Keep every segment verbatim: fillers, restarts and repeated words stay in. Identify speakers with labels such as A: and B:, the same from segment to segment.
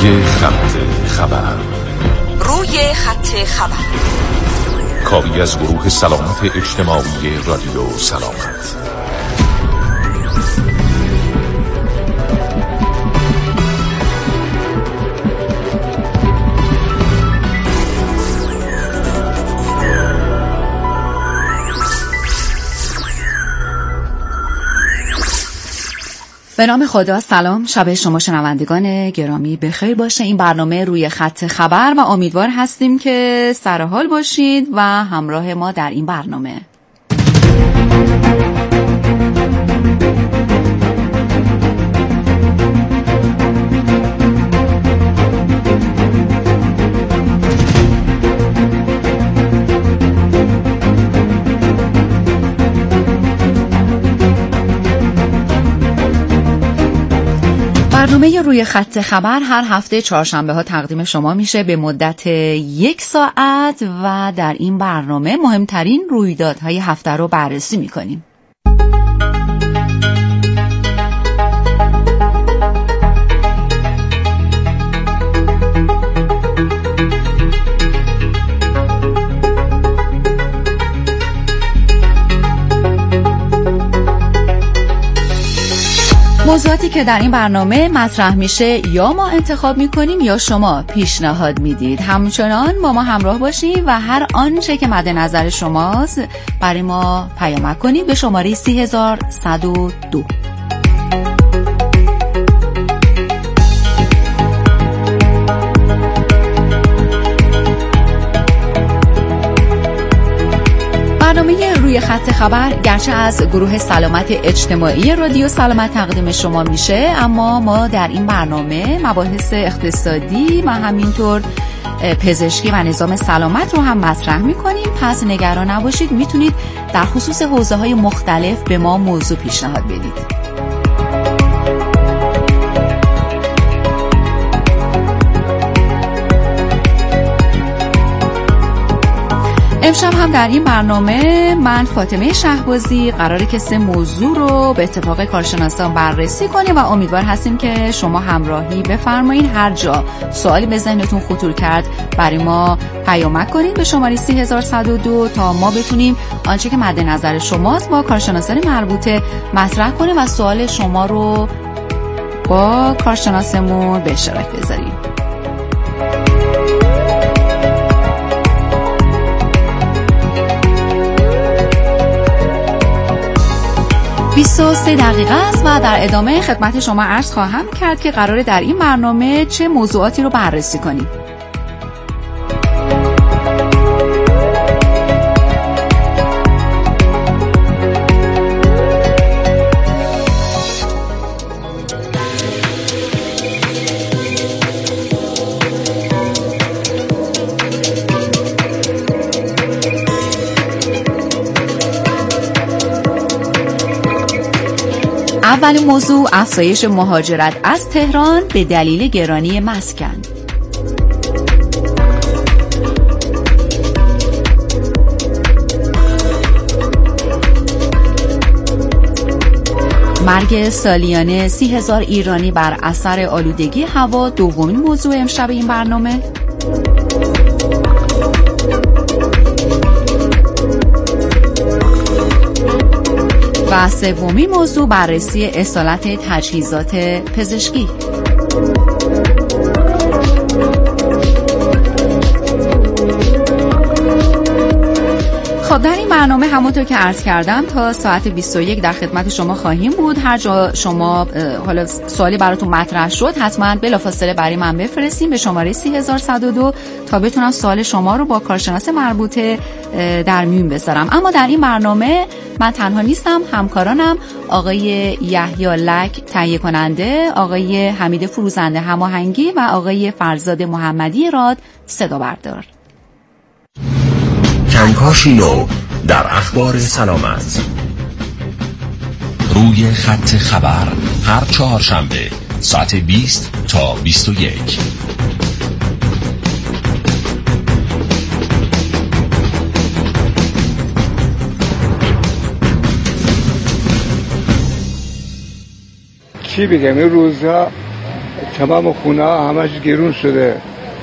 A: روی خط خبر.
B: روی خط خبر،
A: کاری از گروه سلامت اجتماعی رادیو سلامت.
C: به نام خدا. سلام، شب شما شنوندگان گرامی بخیر باشه. این برنامه روی خط خبر و امیدوار هستیم که سرحال باشید و همراه ما در این برنامه. برنامه روی خط خبر هر هفته چهارشنبه ها تقدیم شما میشه به مدت یک ساعت و در این برنامه مهمترین رویدادهای هفته رو بررسی میکنیم. موضوعاتی که در این برنامه مطرح میشه یا ما انتخاب میکنیم یا شما پیشنهاد میدید. همچنان با ما همراه باشید و هر آنچه که مد نظر شماست برای ما پیام کنید به شماره سه هزار و صد و دو. برنامه روی خط خبر گرچه از گروه سلامت اجتماعی رادیو سلامت تقدیم شما میشه، اما ما در این برنامه مباحث اقتصادی و همینطور پزشکی و نظام سلامت رو هم مطرح میکنیم. پس نگران نباشید، میتونید در خصوص حوزه های مختلف به ما موضوع پیشنهاد بدید. امشب هم در این برنامه من فاطمه شهبازی قراره که سه موضوع رو به اتفاق کارشناسان بررسی کنیم و امیدوار هستیم که شما همراهی بفرمایید. هر جا سوالی به ذهنتون خطور کرد برای ما پیام کنید به شماره سه هزار و صد و دو تا ما بتونیم آنچه که مد نظر شماست با کارشناسان مربوطه مطرح کنیم و سوال شما رو با کارشناسمون به اشتراک بذاریم. بیست و سه دقیقه است و در ادامه خدمت شما عرض خواهم کرد که قراره در این برنامه چه موضوعاتی رو بررسی کنیم. اولین موضوع افزایش مهاجرت از تهران به دلیل گرانی مسکن. مرگ سالیانه سی هزار ایرانی بر اثر آلودگی هوا دومین موضوع امشب این برنامه. و سومین موضوع بررسی اصالت تجهیزات پزشکی. خب در این برنامه همونطور که عرض کردم تا ساعت بیست و یک در خدمت شما خواهیم بود. هر جا شما حالا سوالی براتون مطرح شد حتما بلافاصله برای من بفرستین به شماره سه هزار و صد و دو تا بتونم سوال شما رو با کارشناس مربوطه در میون بذارم. اما در این برنامه من تنها نیستم، همکارانم آقای یحیی لک تهیه کننده، آقای حمید فروزنده هماهنگی و آقای فرزاد محمدی راد صدا بردار.
D: کنکاشی نو در اخبار سلامت. روی خط خبر هر چهارشنبه ساعت بیست تا بیست و یک.
E: چی بگم، این روزها تمام خونه ها همش گرون شده،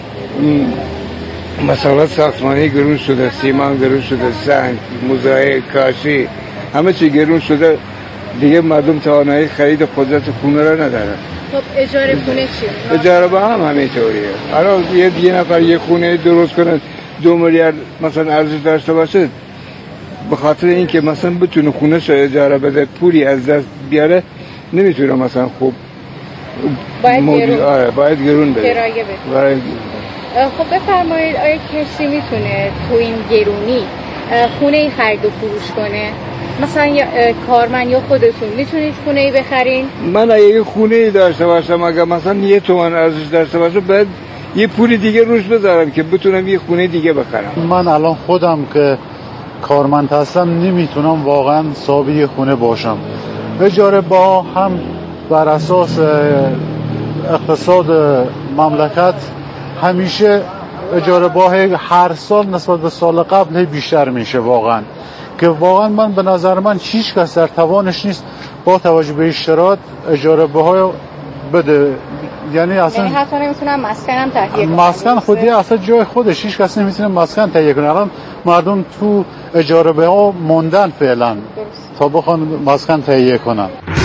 E: مثلا ساختمانی گرون شده، سیمان گرون شده، سنگ، مزرعه، کاشی، همه چی گرون شده. دیگه مردم توانایی خرید قدرت خونه را ندارن.
F: خب اجاره خونه چی؟
E: اجاره با هم همینطوریه. الان یه یه نفر یه خونه درست کنه دو میلیارد مثلا ارزش داشته باشه، به خاطر اینکه مثلا بتونه خونه‌ش رو اجاره بده پولی از دست بیاره، نمیتونه مثلا خوب
F: باید
E: موجود...
F: گرون
E: آره باید گرون بده.
F: کرایه بده. خب بفرمایید آیا کسی میتونه تو این گرونی خونه ای خرید و فروش کنه؟ مثلا یا کارمند یا خودتون میتونید خونه ای بخرین؟
E: من اگه یه خونه ای داشته باشم، اگه مثلا یه تومن ارزش داشته باشه، باید یه پولی دیگه روش بذارم که بتونم یه خونه دیگه بخرم.
G: من الان خودم که کارمند هستم نمیتونم واقعا صاحب یه خونه باشم. اجاره با هم بر اساس اقتصاد مملکت همیشه اجاره باه هر سال نسبت به سال قبل بیشتر میشه واقعا، که واقعا من به نظر من هیچ کس در توانش نیست با توجه به اشتراط اجاره باه بده. یعنی اصلا
F: یعنی حتی نمیتونم مسکن هم تهیه کنم.
G: مسکن خودی اصلا جای خودش هیچ کس نمیتونه مسکن تهیه کنه. الان مردم تو اجاره بها موندن فعلا تا بخوان مسکن تهیه کنن.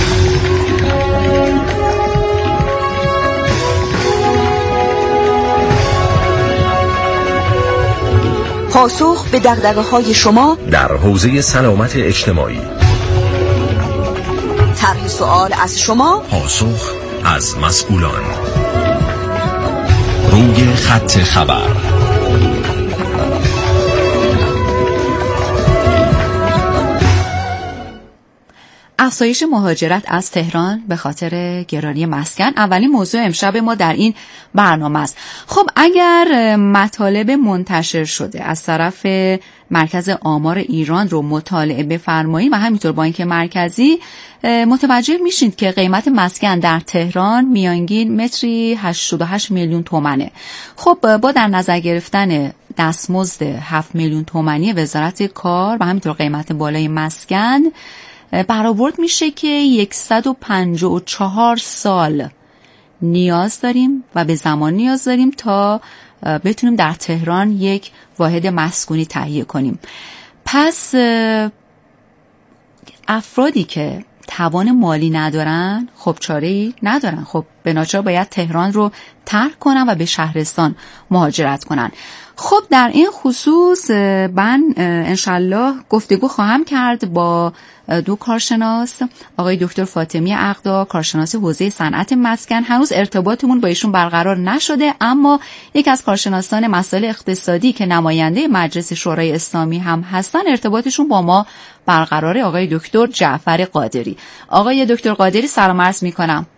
B: پاسخ به دغدغه‌های شما
D: در حوزه سلامت اجتماعی.
B: طرح سوال از شما،
D: پاسخ از مسئولان. روی خط خبر.
C: افزایش مهاجرت از تهران به خاطر گرانی مسکن اولین موضوع امشب ما در این برنامه است. خب اگر مطالب منتشر شده از طرف مرکز آمار ایران رو مطالعه بفرمایید و همینطور بانک مرکزی، متوجه میشید که قیمت مسکن در تهران میانگین متری هشتاد و هشت میلیون تومنه. خب با در نظر گرفتن دستمزد هفت میلیون تومانی وزارت کار و همینطور قیمت بالای مسکن، برآورد میشه که صد و پنجاه و چهار سال نیاز داریم و به زمان نیاز داریم تا بتونیم در تهران یک واحد مسکونی تهیه کنیم. پس افرادی که توان مالی ندارن خب چاره‌ای ندارن، خب به ناچار باید تهران رو ترک کنن و به شهرستان مهاجرت کنن. خب در این خصوص من انشالله گفتگو خواهم کرد با دو کارشناس، آقای دکتر فاطمی عقدا، کارشناس حوزه صنعت مسکن. هنوز ارتباطمون با ایشون برقرار نشده، اما یک از کارشناسان مسائل اقتصادی که نماینده مجلس شورای اسلامی هم هستن ارتباطشون با ما برقراره، آقای دکتر جعفر قادری. آقای دکتر قادری سلام عرض میکنم.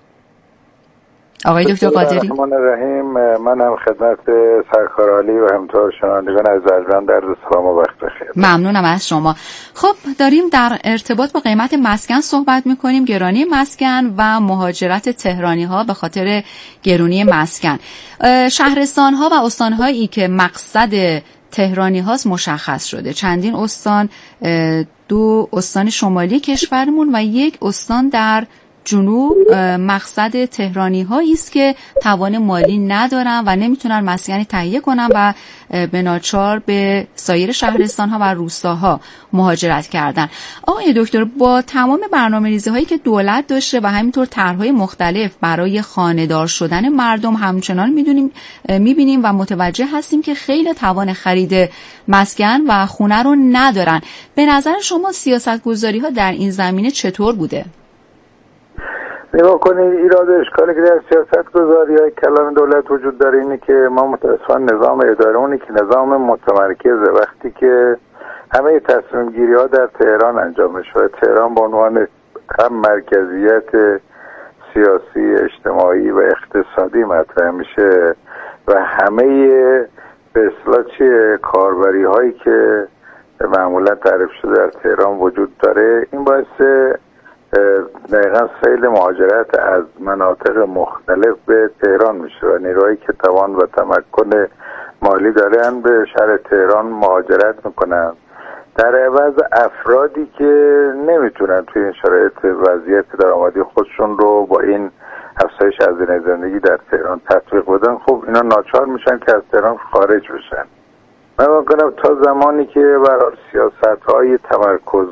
C: آقای دکتر قادری.
H: الرحمن الرحیم. من هم خدمت سرکارعالی و همینطور شنوندگان عزیزم در سلام و وقت بخیر.
C: ممنونم از شما. خب داریم در ارتباط با قیمت مسکن صحبت میکنیم، گرانی مسکن و مهاجرت تهرانی ها به خاطر گرانی مسکن. شهرستان ها و استان هایی که مقصد تهرانی هاست مشخص شده. چندین استان، دو استان شمالی کشورمون و یک استان در جنوب مقصد تهرانی هایی است که توان مالی ندارن و نمیتونن مسکنی تهیه کنن و به ناچار به سایر شهرستان ها و روستاها مهاجرت کردن. آقای دکتر، با تمام برنامه‌ریزی هایی که دولت داشته و همینطور طرح‌های مختلف برای خانه‌دار شدن مردم، همچنان میدونیم میبینیم و متوجه هستیم که خیلی توان خرید مسکن و خونه رو ندارن. به نظر شما سیاست‌گذاری ها در این زمینه چطور بوده؟
H: نگاه کنید، ایراد اشکالی که در سیاست گذاری های کلان دولت وجود داره اینه که ما متاسفانه نظام اداره اونی که نظام متمرکزه، وقتی که همه تصمیم گیری ها در تهران انجام میشه و تهران به عنوان هم مرکزیت سیاسی، اجتماعی و اقتصادی مطرح میشه و همه به اصطلاح چیه کاربری هایی که معمولا تعریف شده در تهران وجود داره، این باعث دقیقا سیل مهاجرت از مناطق مختلف به تهران میشه و نیروهایی که توان و تمکن مالی دارن به شهر تهران مهاجرت میکنن، در عوض افرادی که نمیتونن توی این شرایط وضعیت درآمدی خودشون رو با این افزایش هزینه زندگی در تهران تطبیق بدن، خب اینا ناچار میشن که از تهران خارج بشن. من میگم تا زمانی که برای سیاست‌های تمرکز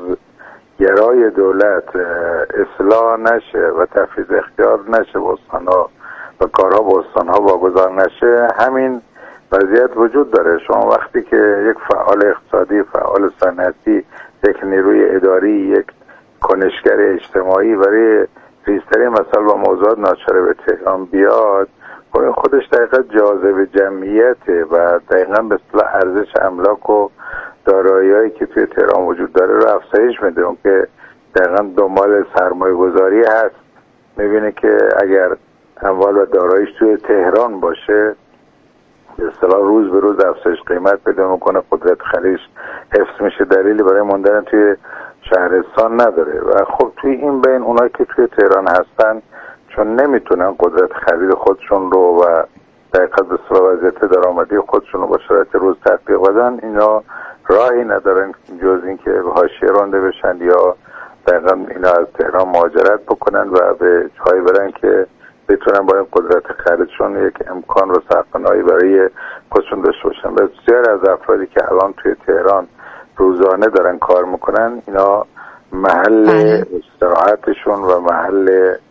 H: گرای دولت اصلاح نشه و تفویض اختیار نشه به استان‌ها و کارها به استان‌ها واگذار نشه، همین وضعیت وجود داره. شما وقتی که یک فعال اقتصادی، فعال صنعتی، یک نیروی اداری، یک کنشگر اجتماعی برای ریزترین مسائل و موضوعات ناچار به تهران بیاد، خودش دقیقا جاذبه جمعیته و دقیقا به اصطلاح ارزش املاک و دارایی‌هایی که توی تهران وجود داره رو افزایش میده. اون که دقیقا دنبال سرمایه گذاری هست، میبینه که اگر اموال و داراییش توی تهران باشه به اصطلاح روز به روز افزایش قیمت پیدا میکنه، قدرت خریدش حفظ میشه، دلیلی برای موندن توی شهرستان نداره. و خب توی این بین اونایی که توی تهران هستن چون نمیتونن قدرت خرید خودشون رو و دقیقاً به اصطلاح وضعیت درآمدی خودشون رو با شرایط روز تطبیق بدن، اینا راهی ندارن جز این که به حاشیه رانده بشن یا دقیقاً اینا از تهران مهاجرت بکنن و به جایی برن که بتونن با این قدرت خریدشون یک امکان و سرپناهی برای خودشون داشته باشن. بسیار از افرادی که الان توی تهران روزانه دارن کار میکنن، اینا محل استراحتشون و محل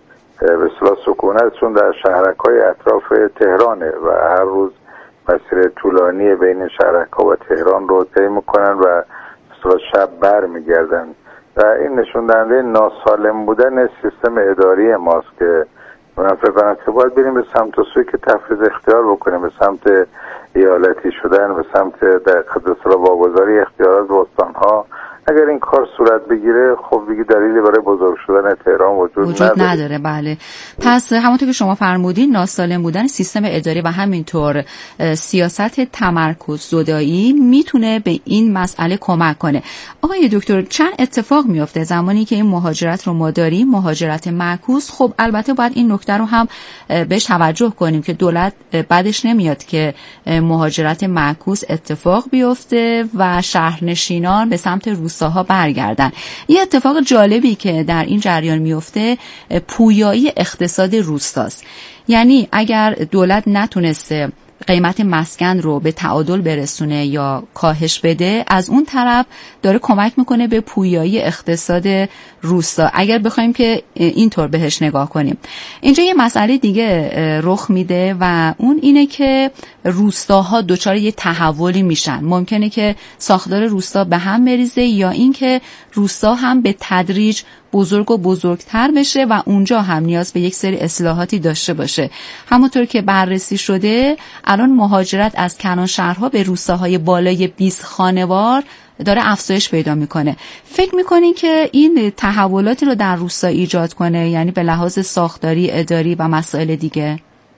H: به اصطلاح سکونتشون در شهرک‌های اطراف تهرانه و هر روز مسیر طولانی بین شهرک‌ها و تهران رو طی میکنن و به اصطلاح شب بر میگردن و این نشون دهنده ناسالم بودن سیستم اداری ماست که من فکر کنم که باید بریم به سمت و سوی که تفویض اختیار بکنیم، به سمت ایالتی شدن، به سمت در اصطلاح واگذاری اختیارات به استان‌ها. اگر این کار صورت بگیره خب دیگه دلیلی برای بزرگ شدن تهران وجود,
C: وجود نداره. نداره بله. پس همونطور که شما فرمودین ناسالم بودن سیستم اداری و همینطور سیاست تمرکز زدایی میتونه به این مسئله کمک کنه. آقای دکتر، چند اتفاق میفته زمانی که این مهاجرت رو ما داریم، مهاجرت معکوس؟ خب البته باید این نکته رو هم بهش توجه کنیم که دولت بعدش نمیاد که مهاجرت معکوس اتفاق بیفته و شهرنشینان به سمت روستاها برگردن. یه اتفاق جالبی که در این جریان میفته پویایی اقتصاد روستاست. یعنی اگر دولت نتونسته قیمت مسکن رو به تعادل برسونه یا کاهش بده، از اون طرف داره کمک میکنه به پویایی اقتصاد روستا، اگر بخوایم که اینطور بهش نگاه کنیم. اینجا یه مسئله دیگه رخ میده و اون اینه که روستاها دچار یه تحولی میشن. ممکنه که ساختار روستا به هم بریزه یا اینکه روستا هم به تدریج بزرگ و بزرگتر بشه و اونجا هم نیاز به یک سری اصلاحاتی داشته باشه. همونطور که بررسی شده الان مهاجرت از کنار شهرها به روستاهای بالای بیست خانوار داره افزایش پیدا میکنه. فکر میکنین که این تحولاتی رو در روستا ایجاد کنه، یعنی به لحاظ ساختاری، اداری و مسائل دیگه؟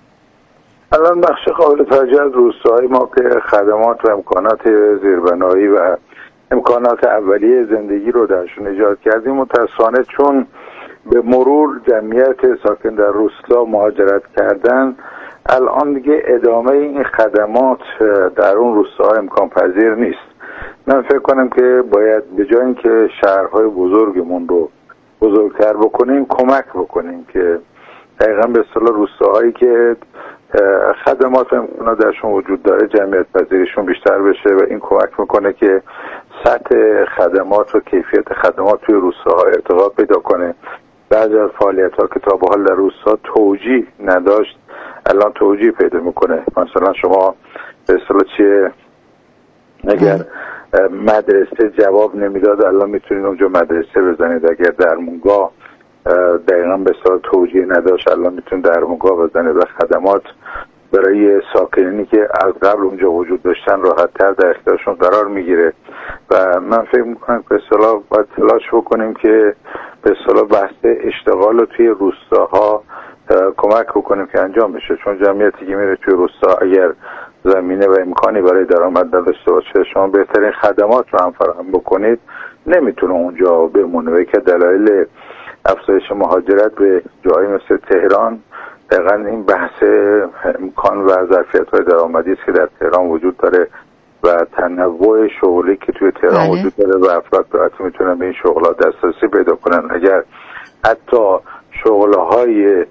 H: الان بخش قابل توجه از روستاهای ما که خدمات و امکانات زیربنایی و امکانات اولیه زندگی رو درشون ایجاد کردیم، متأسفانه چون به مرور جمعیت ساکن در روستا مهاجرت کردن، الان دیگه ادامه این خدمات در اون روستاها امکان پذیر نیست. من فکر کنم که باید به جای اینکه شهرهای بزرگمون رو بزرگتر بکنیم، کمک بکنیم که دقیقاً به اصطلاح روستاهایی که خدمات و امکانات درشون وجود داره جمعیت پذیریشون بیشتر بشه و این کمک میکنه که سطح خدمات و کیفیت خدمات توی روستاها ارتقا پیدا کنه. بعضی از فعالیت‌ها که تا به حال در روستا توجیه نداشت الان توجیه پیدا میکنه. مثلا شما به اصطلاح چیه اگر مدرسه جواب نمیداد الان میتونید اونجا مدرسه بزنید، اگر درمونگاه دقیقا به اصطلاح توجیه نداشت الان میتونید درمونگاه بزنید و خدمات برای ساکنینی که از قبل اونجا وجود داشتن راحت‌تر در اختیارشون قرار میگیره. و من فکر میکنم به اصطلاح باید تلاش بکنیم که به اصطلاح بحث اشتغال رو توی روستاها کمک بکنیم که انجام بشه، چون جمعیتی که میره توی روستا اگر زمینه و امکانی برای درآمد نداشته باشه، شما بهترین خدمات رو هم فراهم بکنید، نمیتونه اونجا بمونه. که دلایل افزایش مهاجرت به جایی مثل تهران دقیقاً این بحث امکان و ظرفیت‌های درآمدی است که در تهران وجود داره و تنوع شغلی که توی تهران بله. وجود داره و افراد راحت میتونن به این شغل‌ها دسترسی پیدا کنن. اگر حتی شغل‌های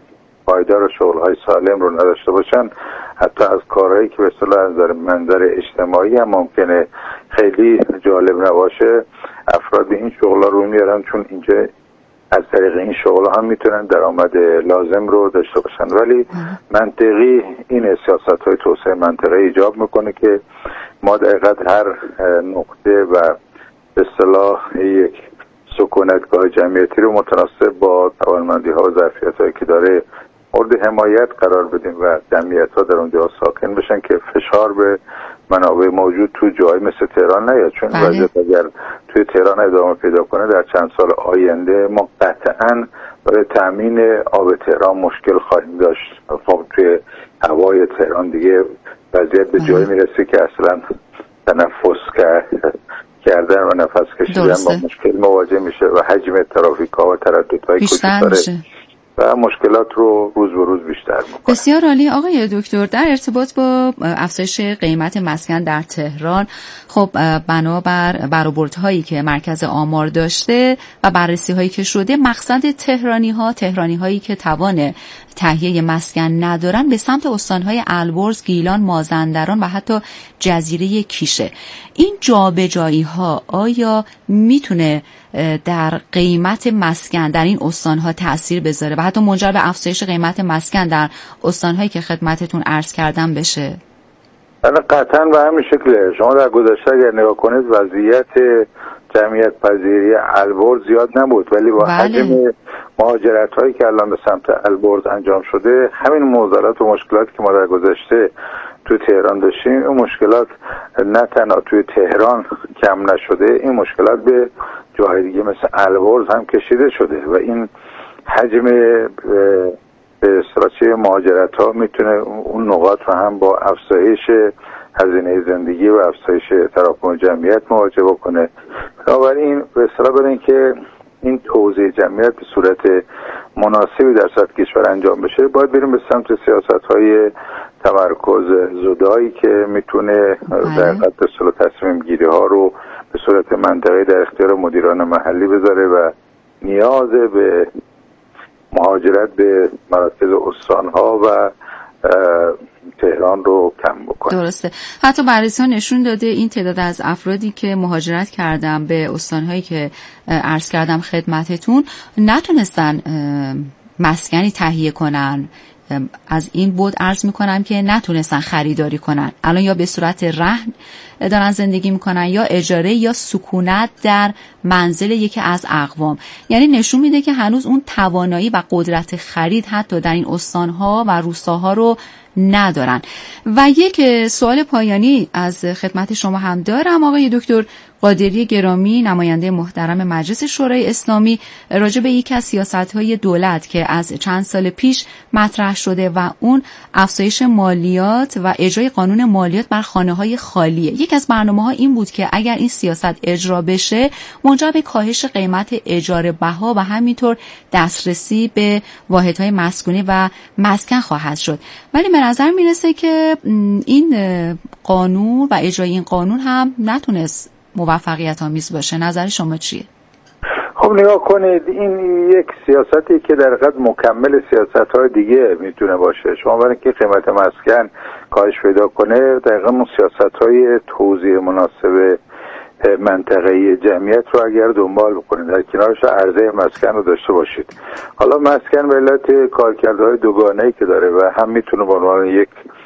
H: پایدار و شغل‌های سالم رو نداشته باشن، حتی از کارهایی که به اصطلاح از منظر اجتماعی هم ممکنه خیلی جالب نباشه، افراد به این شغل‌ها رو میارن، چون اینجا از طریق این شغل‌ها هم میتونن درآمد لازم رو داشته باشن. ولی منطقی این سیاست‌های توسعه منطقه ایجاب میکنه که ما دقیقاً هر نقطه و به اصطلاح یک سکونتگاه جمعیتی رو متناسب با توانمندی‌ها و ظرفیت‌هایی که داره مورد حمایت قرار بدیم و جمعیت‌ها در اونجا ساکن بشن که فشار به منابع موجود تو جای مثل تهران نیاد، چون وضعیت اگر توی تهران ادامه پیدا کنه در چند سال آینده ما قطعاً برای تامین آب تهران مشکل خواهیم داشت. خب توی هوای تهران دیگه وضعیت به جایی میرسه که اصلا تنفس کردن و نفس کشیدن با مشکل مواجه میشه و حجم ترافیک‌ها و ترددهای
C: بیشتر میشه
H: و مشکلات رو روز به روز بیشتر میکنه.
C: بسیار عالی آقای دکتر. در ارتباط با افزایش قیمت مسکن در تهران، خب بنابر برآوردهایی که مرکز آمار داشته و بررسی هایی که شده، مقصد تهرانی ها تهرانی هایی که توان تهیه مسکن ندارن به سمت استانهای البرز، گیلان، مازندران و حتی جزیره کیشه. این جابجایی ها آیا میتونه در قیمت مسکن در این استانها تأثیر بذاره و حتی منجر به افزایش قیمت مسکن در استانهایی که خدمتتون عرض کردم بشه؟
H: قطعا به همین شکله. شما در گذشته اگر نگاه کنید وضعیت جمعیت پذیری البرز زیاد نبود، ولی با حجم مهاجرت هایی که الان به سمت البرز انجام شده، همین معضلات و مشکلاتی که ما در گذشته توی تهران داشتیم، این مشکلات نه تنها توی تهران کم نشده، این مشکلات به جاهای دیگه مثل البرز هم کشیده شده و این حجم به اصطلاح مهاجرت ها میتونه اون نقاط رو هم با افزایش هزینه زندگی و افزایش تراکم جمعیت مواجه بکنه. بنابراین به اصطلاح برای اینکه این توزیع جمعیت به صورت مناسبی در سطح کشور انجام بشه، باید بریم به سمت سیاست‌های تمرکز زدایی که میتونه در قطع اصطلاح تصمیم گیری ها رو به صورت منطقی در اختیار مدیران محلی بذاره و نیاز به مهاجرت به مراکز استان‌ها و تهران رو کم بکنه.
C: درسته. حتی بررسی ها نشون داده این تعداد از افرادی که مهاجرت کردن به استان‌هایی که عرض کردم خدمتتون نتونستن مسکنی تهیه کنن. از این بود عرض میکنم که نتونستن خریداری کنن. الان یا به صورت رهن دارن زندگی میکنن یا اجاره یا سکونت در منزل یکی از اقوام. یعنی نشون میده که هنوز اون توانایی و قدرت خرید حتی در این استانها و روستاها رو ندارن. و یک سوال پایانی از خدمت شما هم دارم آقای دکتر قادری گرامی، نماینده محترم مجلس شورای اسلامی، راجع به یک از سیاست‌های دولت که از چند سال پیش مطرح شده و اون افزایش مالیات و اجرای قانون مالیات بر خانه‌های خالیه. یک از برنامه‌ها این بود که اگر این سیاست اجرا بشه منجر به کاهش قیمت اجاره بها و همینطور دسترسی به واحدهای مسکونی و مسکن خواهد شد. ولی به نظر میرسه که این قانون و اجرای این قانون هم نتونست موفقیت آمیز باشه. نظر شما چیه؟
H: خب نگاه کنید، این یک سیاستی که در حقیقت مکمل سیاست‌های دیگه میتونه باشه. شما برای اینکه قیمت مسکن کاهش پیدا کنه دقیقاً اون سیاست‌های توزیع مناسب منطقه‌ای جمعیت رو اگر دنبال بکنید، در کنارش عرضه مسکن رو داشته باشید. حالا مسکن به علت کارکردهای دوگانه‌ای که داره و هم میتونه به عنوان یک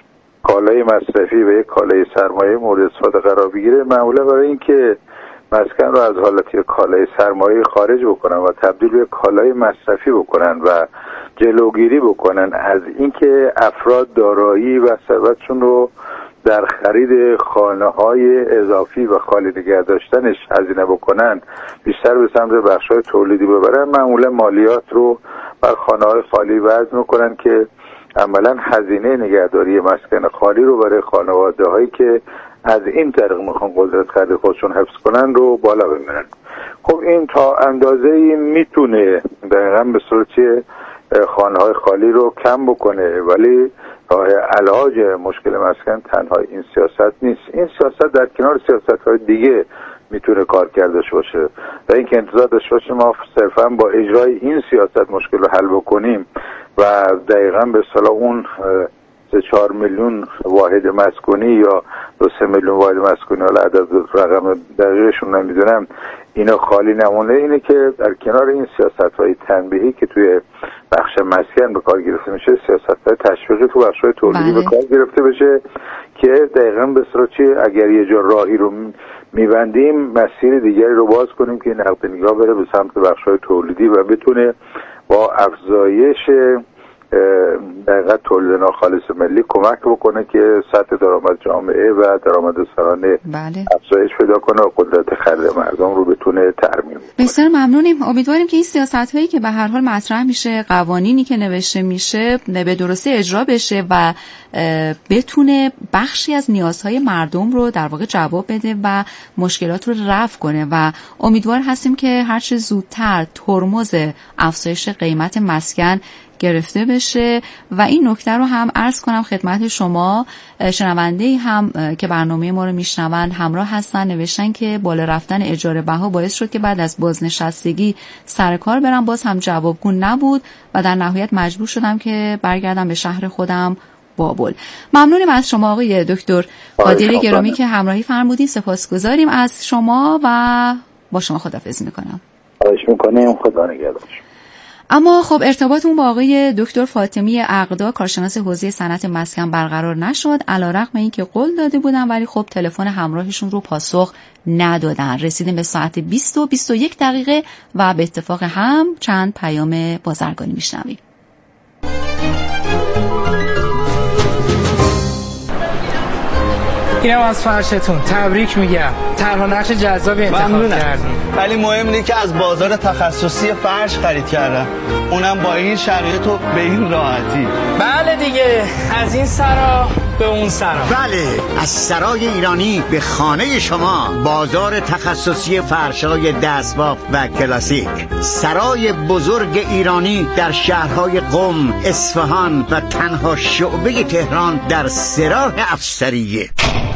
H: کالای مصرفی و یک کالای سرمایه مورد استفاده قرار بگیره، معمولا برای اینکه مسکن رو از حالت یک کالای سرمایه خارج بکنن و تبدیل به کالای مصرفی بکنن و جلوگیری بکنن از اینکه افراد دارایی و ثروتشون رو در خرید خانه‌های اضافی و خالی نگه داشتنش هزینه بکنن، بیشتر به سمت بخش‌های تولیدی ببرن، معمولا مالیات رو بر خانه‌های خالی وضع میکنن که عملاً هزینه نگهداری مسکن خالی رو برای خانواده‌هایی که از این طریق میخوان قدرت خرید خودشون حفظ کنن رو بالا ببرن. خب این تا اندازه‌ای میتونه دقیقاً به صورت خانه‌های خالی رو کم بکنه، ولی راه علاج مشکل مسکن تنها این سیاست نیست. این سیاست در کنار سیاست‌های دیگه میتونه کار کردش باشه و اینکه انتظار داشته باشه ما صرفا با اجرای این سیاست مشکل رو حل بکنیم و دقیقاً به اصطلاح اون سه چهار میلیون واحد مسکونی یا دو سه میلیون واحد مسکونی، حالا عدد رقم دقیقشون نمیدونم، اینا خالی نمونه. اینه که در کنار این سیاست‌های تنبیهی که توی بخش مسکن به کار گرفته میشه، سیاست‌های تشویقی تو بخش‌های تولیدی به کار گرفته بشه که دقیقاً به صورت چی اگر یه جا راهی رو میبندیم مسیر دیگری رو باز کنیم که نقطه نگاه بره به سمت بخش‌های تولیدی و بتونه با افزایش دقیقاً تولید ناخالص ملی کمک بکنه که سطح درآمد جامعه و درآمد سرانه
C: بله.
H: افزایش پیدا کنه و قدرت خرید مردم رو بتونه ترمیم کنه.
C: بسیار ممنونیم. امیدواریم که این سیاست‌هایی که به هر حال مطرح میشه، قوانینی که نوشته میشه به درستی اجرا بشه و بتونه بخشی از نیازهای مردم رو در واقع جواب بده و مشکلات رو رفع کنه و امیدوار هستیم که هر چه زودتر ترمز افزایش قیمت مسکن گرفته بشه. و این نکته رو هم عرض کنم خدمت شما شنونده‌ای هم که برنامه ما رو میشنوند همراه هستن، نوشتن که بالا رفتن اجاره بها باعث شد که بعد از بازنشستگی سر کار برم، باز هم جوابگو نبود و در نهایت مجبور شدم که برگردم به شهر خودم بابل. ممنونیم از شما آقای دکتر قادری گرامی که همراهی فرمودین. سپاسگزاریم از شما و با شما خداحافظی میکنم.
H: خواهش میکنیم. خدا نگهدار.
C: اما خب ارتباطمون با آقای دکتر فاطمی عقدا کارشناس حوزه صنعت مسکن برقرار نشد، علیرغم اینکه قول داده بودن ولی خب تلفن همراهشون رو پاسخ ندادن. رسیدیم به ساعت بیست و بیست و یک دقیقه و به اتفاق هم چند پیام بازرگانی میشنویم.
I: اینم از فرشتون، تبریک میگم. طرح نقش جذابی انتخاب کردیم.
J: ولی مهم اینه که از بازار تخصصی فرش خرید کردم، اونم با این شرایط و به این راحتی.
I: بله دیگه، از این سرا به اون سرا.
K: بله، از سرای ایرانی به خانه شما. بازار تخصصی فرشای دستباف و کلاسیک، سرای بزرگ ایرانی در شهرهای قم، اصفهان و تنها شعبه تهران در سراح افسریه.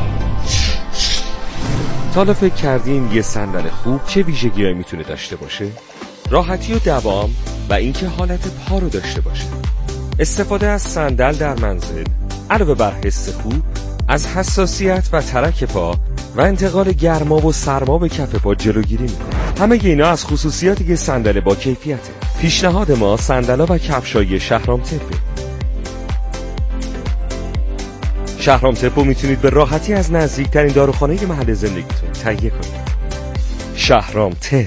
L: تا حالا فکر کردین یه صندل خوب چه ویژگی‌هایی میتونه داشته باشه؟ راحتی و دوام و اینکه حالت پا رو داشته باشه. استفاده از صندل در منزل علاوه بر حس خوب، از حساسیت و ترک پا و انتقال گرما و سرما به کف پا جلوگیری میکنه. همه اینا از خصوصیاتی که صندل با کیفیته. پیشنهاد ما صندل‌ها و کفشای شهرام تپه. شهرام تپو میتونید به راحتی از نزدیکترین داروخانه محل زندگیتون تهیه کنید. شهرام تپ.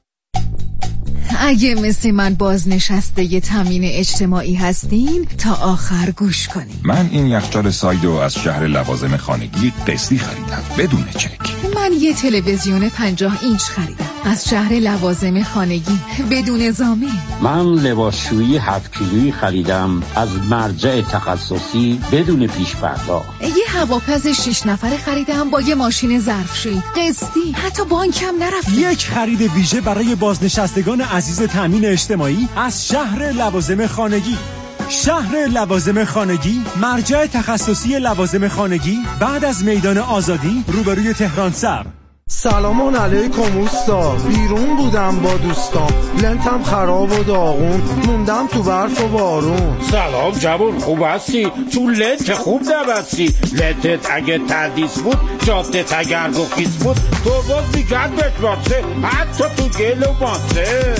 M: اگه مثل من بازنشسته ی تامین اجتماعی هستین تا آخر گوش کنین.
N: من این یخچال سایدو از شهر لوازم خانگی قسطی خریدم بدون چک.
M: من یه تلویزیون پنجاه اینچ خریدم از شهر لوازم خانگی بدون ضامن.
O: من لباسشویی هفت کیلویی خریدم از مرجع تخصصی بدون پیش پرداخت.
M: یه هواپز شش نفره خریدم با یه ماشین ظرفشویی قسطی، حتی بانکم نرفتم.
P: یک خرید ویژه برای بازنشستگان عزیز تامین اجتماعی از شهر لوازم خانگی. شهر لوازم خانگی، مرجع تخصصی لوازم خانگی بعد از میدان آزادی روبروی تهران سر.
Q: سلام علیکم اوستا، بیرون بودم با دوستام، لنتم خراب و داغون، موندم تو برف و بارون.
R: سلام جوون، خوب هستی؟ تو لنت خوب نبستی، لنتت اگه تردیس بود، جادت اگر گفیز بود، تو باز میگن بتواسه، حتی تو گل و ماسه.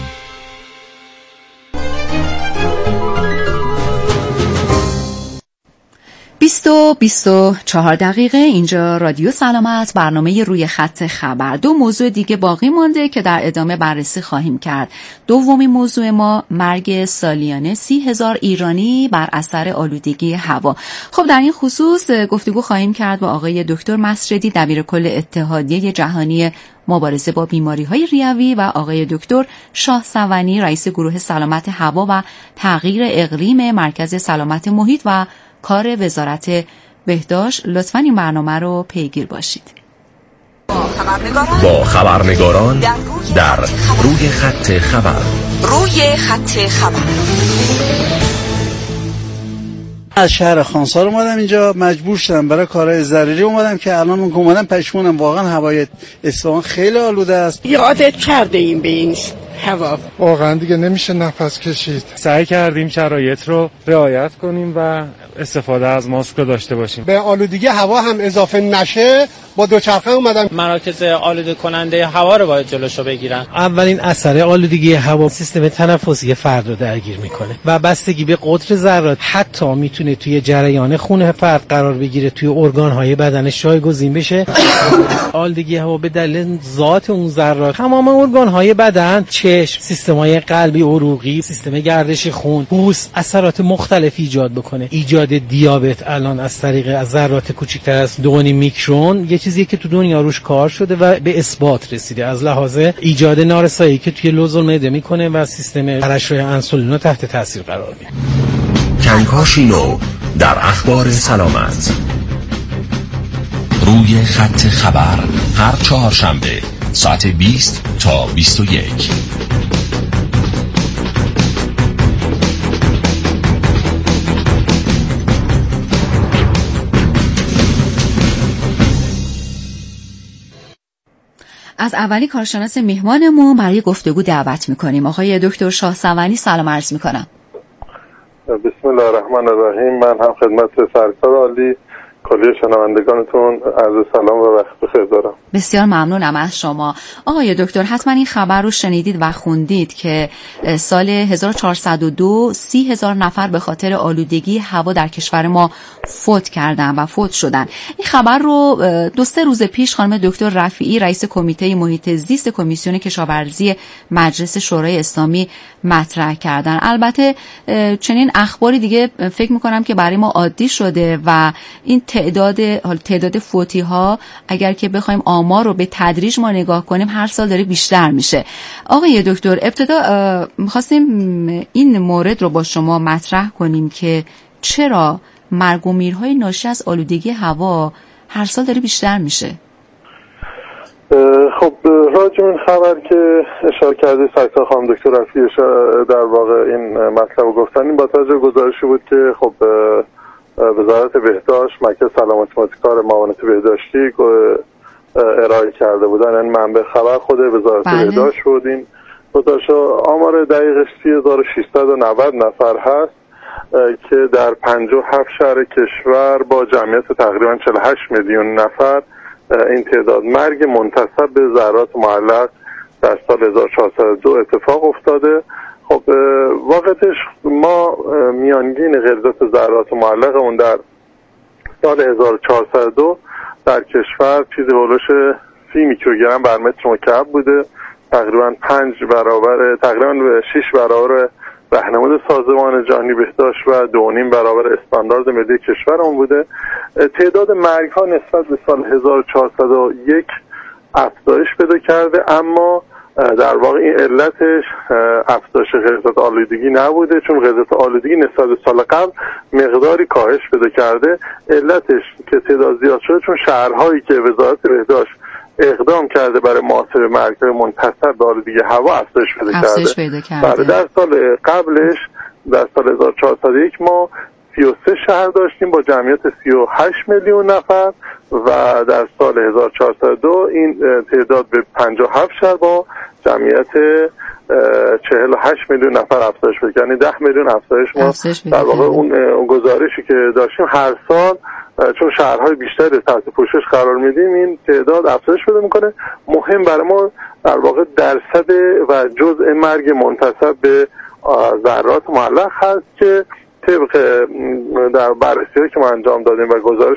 C: بیست و بیست و چهار دقیقه اینجا رادیو سلامت، برنامه روی خط خبر. دو موضوع دیگه باقی مانده که در ادامه بررسی خواهیم کرد. دومین موضوع ما مرگ سالیانه سی هزار ایرانی بر اثر آلودگی هوا. خب در این خصوص گفتگو خواهیم کرد با آقای دکتر مسجدی دبیرکل اتحادیه جهانی مبارزه با بیماری‌های ریوی و آقای دکتر شاه سونی رئیس گروه سلامت هوا و تغییر اقلیم مرکز سلامت محیط و کار وزارت بهداشت. لطفاً این برنامه رو پیگیر باشید.
A: با خبرنگاران, با خبرنگاران در, روی, در خط روی خط خبر.
B: روی خط خبر.
S: از شهر خانسار اومدم اینجا، مجبور شدم برای کارهای ضروری اومدم که الان اون که اومدم پشمونم. واقعا هوای اصفهان خیلی آلوده است.
T: یادت کرده این به این هوا
Q: واقعا دیگه نمیشه نفس کشید.
U: سعی کردیم شرایط رو رعایت کنیم و استفاده از ماسک رو داشته باشیم.
V: به آلودگی هوا هم اضافه نشه با دوچرخه اومدم.
W: مراکز آلوده کننده هوا رو باید جلوشو بگیرن.
X: اولین اثر آلودگی هوا سیستم تنفسی فرد رو درگیر میکنه و بستگی به قطر ذرات حتی میتونه توی جریان خون فرد قرار بگیره، توی ارگان‌های بدنش جایگزین بشه. آلودگی هوا به دلیل ذات اون ذرات تمام ارگان‌های بدن، چشم، سیستم‌های قلبی، عروقی، سیستم گردش خون، پوست اثرات مختلفی ایجاد بکنه. ایجاد دیابت الان از طریق از ذرات کوچکتر از دو و نیم میکرون یه چیزیه که تو دنیا روش کار شده و به اثبات رسیده از لحاظ ایجاد نارسایی که توی لوز المعده میکنه و سیستم ترشح انسولین رو تحت تاثیر قرار میده.
A: کنکاشینو در اخبار سلامت.
D: روی خط خبر هر چهارشنبه ساعت بیست تا بیست و یک.
C: از اولی کارشناس مهمانمون برای گفتگو دعوت میکنیم. آقای دکتر شاهسوانی سلام عرض میکنم.
Y: بسم الله الرحمن الرحیم. من هم خدمت سرکار عالی کلیه شنوندگانتون عرض سلام و وقت بخیر دارم.
C: بسیار ممنونم از شما. آقای دکتر حتما این خبر رو شنیدید و خوندید که سال هزار و چهارصد و دو سی هزار نفر به خاطر آلودگی هوا در کشور ما فوت کردن و فوت شدن. این خبر رو دو سه روز پیش خانم دکتر رفیعی رئیس کمیته محیط زیست کمیسیون کشاورزی مجلس شورای اسلامی مطرح کردن. البته چنین اخباری دیگه فکر میکنم که برای ما عادی شده و این تعداد تعداد فوتی ها اگر که بخوایم آمار رو به تدریج ما نگاه کنیم هر سال داره بیشتر میشه. آقای دکتر ابتدا می‌خواستیم این مورد رو با شما مطرح کنیم که چرا مرگ و میرهای ناشی از آلودگی هوا هر سال داره بیشتر میشه.
Y: خب راجع این خبر که اشاره کرده سرکار خانم دکتر رفیعی در واقع این مطلب رو گفتن، این با توجه گزارشی بود که خب وزارت بهداشت مرکز سلامت ماتیکار معاونت بهداشتی ارائه کرده بودن. این منبع خبر خود وزارت بله. بهداشت بود. این گزارش آمار دقیقش سی هزار و ششصد و نود نفر هست که در پنجاه و هفت شهر کشور با جمعیت تقریبا چهل و هشت میلیون نفر این تعداد مرگ منتسب به ذرات معلق در سال هزار و چهارصد و دو اتفاق افتاده. خب واقعتش ما میانگین غلظت ذرات معلق اون در سال هزار و چهارصد و دو در کشور چیزی هولوش سی میکروگرم بر متر مکعب بوده، تقریبا پنج برابر تقریبا شش برابر راهنمود سازمان جهانی بهداشت و دو و نیم برابر استاندارد ملی کشورمون بوده. تعداد مرگ ها نسبت به سال هزار و چهارصد و یک افزایش پیدا کرده، اما در واقع این علتش افزایش غلظت آلودگی نبوده، چون غلظت آلودگی نسبت به سال قبل مقداری کاهش پیدا کرده. علتش که تعداد زیاد شده چون شهرهایی که وزارت بهداشت اقدام کرده برای محاسبه مرگ‌های منتسب به آلودگی هوا افزایش پیدا کرده.
C: پیدا کرده.
Y: در سال قبلش در سال هزار و چهارصد و یک ما سی و سه شهر داشتیم با جمعیت سی و هشت میلیون نفر و در سال هزار و چهارصد و دو این تعداد به پنجاه و هفت شهر با جمعیت چهل و هشت میلیون نفر افزایش پیدا کرد. یعنی ده میلیون افزایش ما در واقع اون گزارشی که داشتیم هر سال چون شهرهای بیشتری تحت پوشش قرار میدیم این تعداد افزایش پیدا میکنه. مهم برای ما در واقع درصد و جزء مرگ منتسب به ذرات معلق هست که طبق در بررسی‌هایی که ما انجام دادیم و گزارش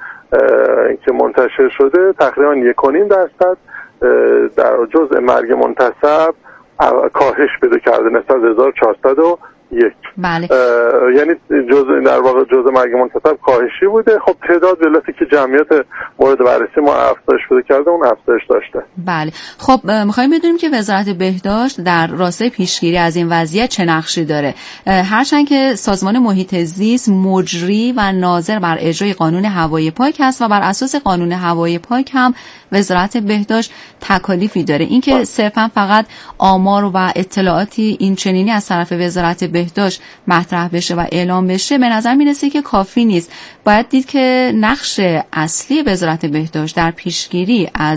Y: که منتشر شده تقریبا یک و نیم درصد در جزء مرگ منتسب کاهش پیدا کرده نسبت به هزار و چهارصد و یک.
C: بله.
Y: یعنی جزء در واقع جزء مرگ منتسب کاهشی بوده. خب تعداد علتی که جمعیت مورد بررسی ما افزایش پیدا کرده اون افزایش داشته.
C: بله. خب می‌خوایم بدونیم که وزارت بهداشت در راستای پیشگیری از این وضعیت چه نقشی داره. هرچند که سازمان محیط زیست مجری و ناظر بر اجرای قانون هوای پاک هست و بر اساس قانون هوای پاک هم وزارت بهداشت تکالیفی داره. اینکه صرفا فقط آمار و اطلاعاتی این چنینی از طرف وزارت بهداشت مطرح بشه و اعلام بشه به نظر میرسه که کافی نیست. باید دید که نقش اصلی وزارت بهداشت در پیشگیری از